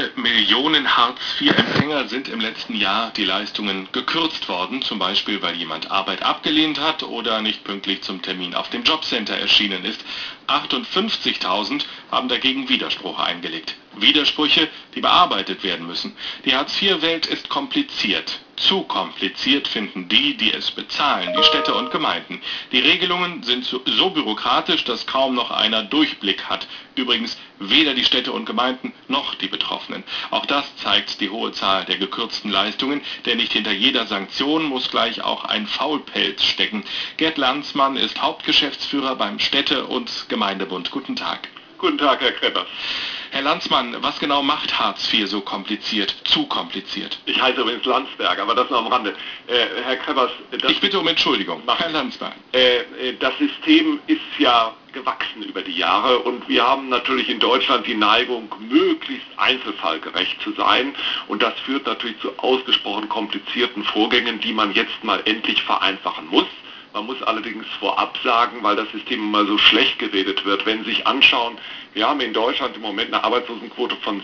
Millionen Hartz-IV-Empfänger sind im letzten Jahr die Leistungen gekürzt worden, zum Beispiel weil jemand Arbeit abgelehnt hat oder nicht pünktlich zum Termin auf dem Jobcenter erschienen ist. 58.000 haben dagegen Widerspruch eingelegt. Widersprüche, die bearbeitet werden müssen. Die Hartz-IV-Welt ist kompliziert. Zu kompliziert finden die, die es bezahlen, die Städte und Gemeinden. Die Regelungen sind so bürokratisch, dass kaum noch einer Durchblick hat. Übrigens weder die Städte und Gemeinden noch die Betroffenen. Auch das zeigt die hohe Zahl der gekürzten Leistungen, denn nicht hinter jeder Sanktion muss gleich auch ein Faulpelz stecken. Gerd Landsmann ist Hauptgeschäftsführer beim Städte- und Gemeindebund. Guten Tag. Guten Tag, Herr Kreppers. Herr Landsmann, was genau macht Hartz IV so kompliziert, zu kompliziert? Ich heiße übrigens Landsberg, aber das nur am Rande. Herr Kreppers... Ich bitte um Entschuldigung. Herr Landsberg. Das System ist ja gewachsen über die Jahre und wir haben natürlich in Deutschland die Neigung, möglichst einzelfallgerecht zu sein. Und das führt natürlich zu ausgesprochen komplizierten Vorgängen, die man jetzt mal endlich vereinfachen muss. Man muss allerdings vorab sagen, weil das System immer so schlecht geredet wird, wenn Sie sich anschauen, wir haben in Deutschland im Moment eine Arbeitslosenquote von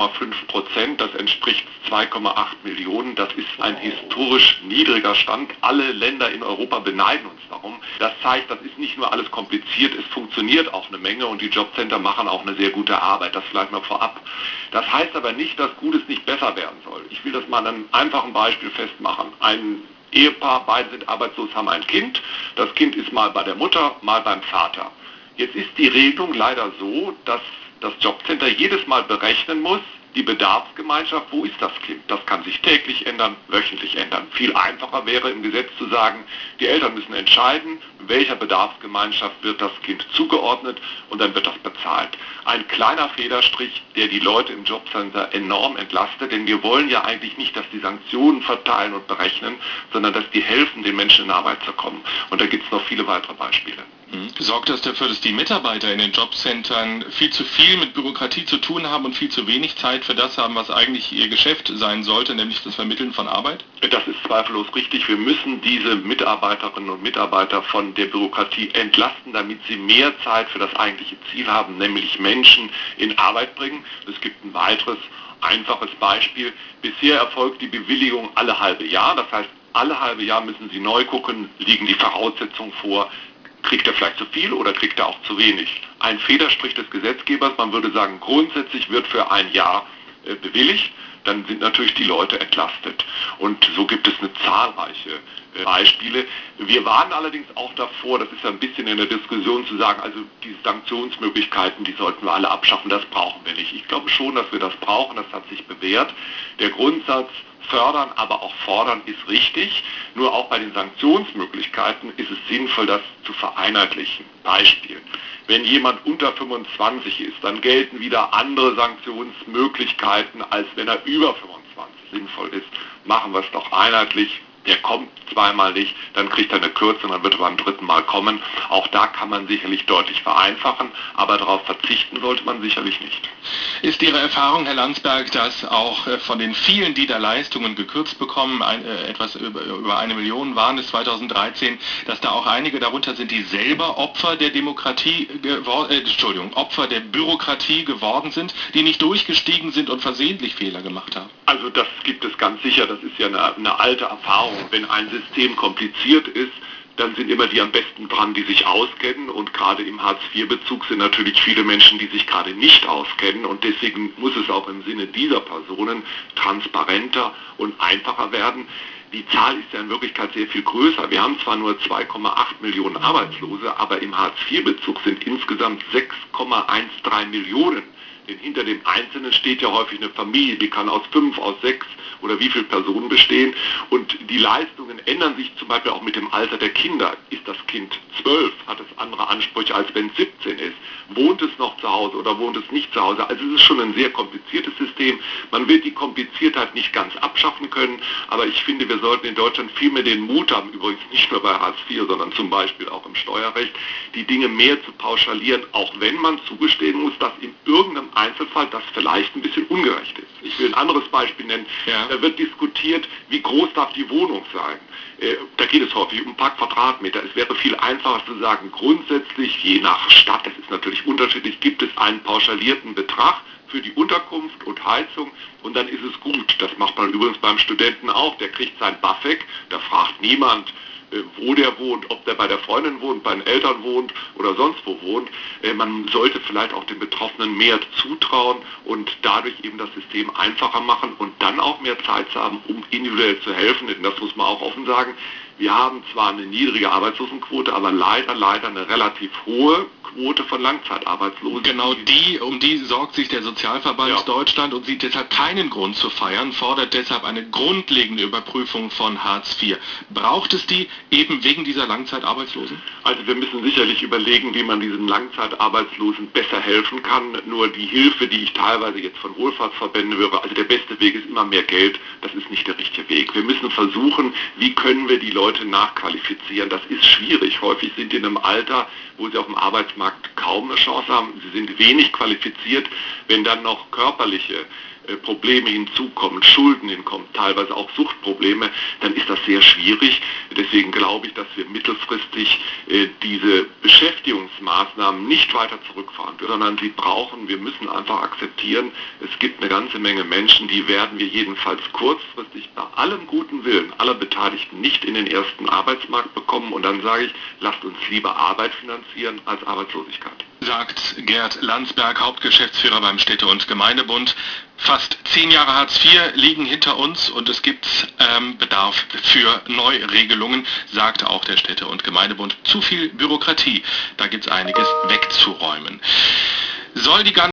6,5%, das entspricht 2,8 Millionen, das ist ein historisch niedriger Stand. Alle Länder in Europa beneiden uns darum. Das zeigt, das ist nicht nur alles kompliziert, es funktioniert auch eine Menge und die Jobcenter machen auch eine sehr gute Arbeit, das vielleicht noch vorab. Das heißt aber nicht, dass Gutes nicht besser werden soll. Ich will das mal an einem einfachen Beispiel festmachen. Ein Ehepaar, beide sind arbeitslos, haben ein Kind. Das Kind ist mal bei der Mutter, mal beim Vater. Jetzt ist die Regelung leider so, dass das Jobcenter jedes Mal berechnen muss, die Bedarfsgemeinschaft, wo ist das Kind? Das kann sich täglich ändern, wöchentlich ändern. Viel einfacher wäre im Gesetz zu sagen, die Eltern müssen entscheiden, welcher Bedarfsgemeinschaft wird das Kind zugeordnet und dann wird das bezahlt. Ein kleiner Federstrich, der die Leute im Jobcenter enorm entlastet, denn wir wollen ja eigentlich nicht, dass die Sanktionen verteilen und berechnen, sondern dass die helfen, den Menschen in Arbeit zu kommen. Und da gibt es noch viele weitere Beispiele. Sorgt das dafür, dass die Mitarbeiter in den Jobcentern viel zu viel mit Bürokratie zu tun haben und viel zu wenig Zeit für das haben, was eigentlich ihr Geschäft sein sollte, nämlich das Vermitteln von Arbeit? Das ist zweifellos richtig. Wir müssen diese Mitarbeiterinnen und Mitarbeiter von der Bürokratie entlasten, damit sie mehr Zeit für das eigentliche Ziel haben, nämlich Menschen in Arbeit bringen. Es gibt ein weiteres einfaches Beispiel. Bisher erfolgt die Bewilligung alle halbe Jahr. Das heißt, alle halbe Jahr müssen Sie neu gucken, liegen die Voraussetzungen vor. Kriegt er vielleicht zu viel oder kriegt er auch zu wenig? Ein Federstrich des Gesetzgebers, man würde sagen, grundsätzlich wird für ein Jahr bewilligt, dann sind natürlich die Leute entlastet. Und so gibt es eine zahlreiche Beispiele. Wir warnen allerdings auch davor, das ist ja ein bisschen in der Diskussion zu sagen, also die Sanktionsmöglichkeiten, die sollten wir alle abschaffen, das brauchen wir nicht. Ich glaube schon, dass wir das brauchen, das hat sich bewährt. Der Grundsatz, fördern, aber auch fordern ist richtig. Nur auch bei den Sanktionsmöglichkeiten ist es sinnvoll, das zu vereinheitlichen. Beispiel. Wenn jemand unter 25 ist, dann gelten wieder andere Sanktionsmöglichkeiten, als wenn er über 25 sinnvoll ist. Machen wir es doch einheitlich. Der kommt zweimal nicht, dann kriegt er eine Kürzung, dann wird er beim dritten Mal kommen. Auch da kann man sicherlich deutlich vereinfachen, aber darauf verzichten sollte man sicherlich nicht. Ist Ihre Erfahrung, Herr Landsberg, dass auch von den vielen, die da Leistungen gekürzt bekommen, etwas über 1 Million waren es 2013, dass da auch einige darunter sind, die selber Opfer der Opfer der Bürokratie geworden sind, die nicht durchgestiegen sind und versehentlich Fehler gemacht haben? Also das gibt es ganz sicher, das ist ja eine alte Erfahrung. Wenn ein System kompliziert ist, dann sind immer die am besten dran, die sich auskennen, und gerade im Hartz-IV-Bezug sind natürlich viele Menschen, die sich gerade nicht auskennen, und deswegen muss es auch im Sinne dieser Personen transparenter und einfacher werden. Die Zahl ist ja in Wirklichkeit sehr viel größer. Wir haben zwar nur 2,8 Millionen Arbeitslose, aber im Hartz-IV-Bezug sind insgesamt 6,13 Millionen. Denn hinter dem Einzelnen steht ja häufig eine Familie, die kann aus 5, aus 6 oder wie viele Personen bestehen. Und die Leistungen ändern sich zum Beispiel auch mit dem Alter der Kinder. Ist das Kind 12, hat es andere Ansprüche, als wenn es 17 ist. Wohnt es noch zu Hause oder wohnt es nicht zu Hause? Also es ist schon ein sehr kompliziertes System. Man wird die Kompliziertheit nicht ganz abschaffen können, aber ich finde, wir sollten in Deutschland viel mehr den Mut haben, übrigens nicht nur bei Hartz IV, sondern zum Beispiel auch im Steuerrecht, die Dinge mehr zu pauschalieren, auch wenn man zugestehen muss, dass in irgendeinem Einzelfall das vielleicht ein bisschen ungerecht ist. Ich will ein anderes Beispiel nennen. Ja. Da wird diskutiert, wie groß darf die Wohnung sein. Da geht es häufig um ein paar Quadratmeter. Es wäre viel einfacher zu sagen, grundsätzlich, je nach Stadt, das ist natürlich unterschiedlich, gibt es einen pauschalierten Betrag für die Unterkunft und Heizung und dann ist es gut. Das macht man übrigens beim Studenten auch. Der kriegt sein BAföG, da fragt niemand, wo der wohnt, ob der bei der Freundin wohnt, bei den Eltern wohnt oder sonst wo wohnt. Man sollte vielleicht auch den Betroffenen mehr zutrauen und dadurch eben das System einfacher machen und dann auch mehr Zeit zu haben, um individuell zu helfen. Denn das muss man auch offen sagen. Wir haben zwar eine niedrige Arbeitslosenquote, aber leider eine relativ hohe Quote von Langzeitarbeitslosen. Genau um die sorgt sich der Sozialverband Deutschland und sieht deshalb keinen Grund zu feiern, fordert deshalb eine grundlegende Überprüfung von Hartz IV. Braucht es die eben wegen dieser Langzeitarbeitslosen? Also wir müssen sicherlich überlegen, wie man diesen Langzeitarbeitslosen besser helfen kann. Nur die Hilfe, die ich teilweise jetzt von Wohlfahrtsverbänden höre, also der beste Weg ist immer mehr Geld, das ist nicht der richtige Weg. Wir müssen versuchen, wie können wir die Leute nachqualifizieren. Das ist schwierig. Häufig sind die in einem Alter, wo sie auf dem Arbeitsmarkt kaum eine Chance haben. Sie sind wenig qualifiziert. Wenn dann noch körperliche Probleme hinzukommen, Schulden hinkommen, teilweise auch Suchtprobleme, dann ist das sehr schwierig. Deswegen glaube ich, dass wir mittelfristig diese Beschäftigungsmaßnahmen nicht weiter zurückfahren, sondern wir müssen einfach akzeptieren, es gibt eine ganze Menge Menschen, die werden wir jedenfalls kurzfristig bei allem guten Willen aller Beteiligten nicht in den ersten Arbeitsmarkt bekommen und dann sage ich, lasst uns lieber Arbeit finanzieren als Arbeitslosigkeit. Sagt Gerd Landsberg, Hauptgeschäftsführer beim Städte- und Gemeindebund. Fast 10 Jahre Hartz IV liegen hinter uns und es gibt Bedarf für Neuregelungen, sagte auch der Städte- und Gemeindebund. Zu viel Bürokratie, da gibt es einiges wegzuräumen. Soll die